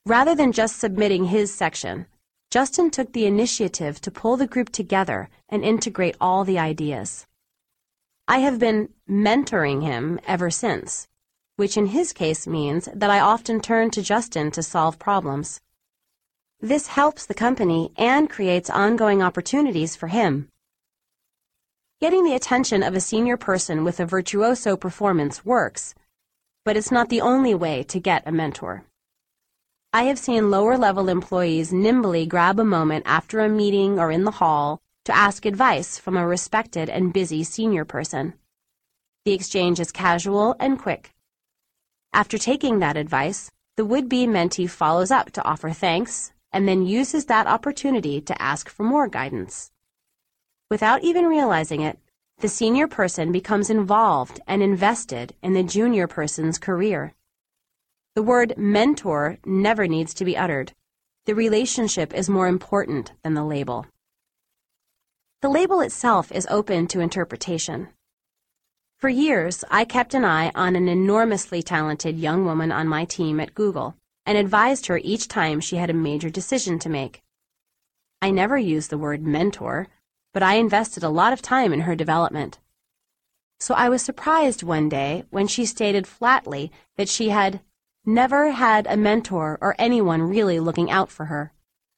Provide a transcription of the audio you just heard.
Rather than just submitting his section, Justin took the initiative to pull the group together and integrate all the ideas. I have been mentoring him ever since, which in his case means that I often turn to Justin to solve problems. This helps the company and creates ongoing opportunities for him. Getting the attention of a senior person with a virtuoso performance works, but it's not the only way to get a mentor. I have seen lower-level employees nimbly grab a moment after a meeting or in the hall to ask advice from a respected and busy senior person. The exchange is casual and quick. After taking that advice, the would-be mentee follows up to offer thanks and then uses that opportunity to ask for more guidance. Without even realizing it, the senior person becomes involved and invested in the junior person's career. The word mentor never needs to be uttered. The relationship is more important than the label. The label itself is open to interpretation. For years, I kept an eye on an enormously talented young woman on my team at Google and advised her each time she had a major decision to make. I never used the word mentor, but I invested a lot of time in her development. So I was surprised one day when she stated flatly that she had never had a mentor or anyone really looking out for her.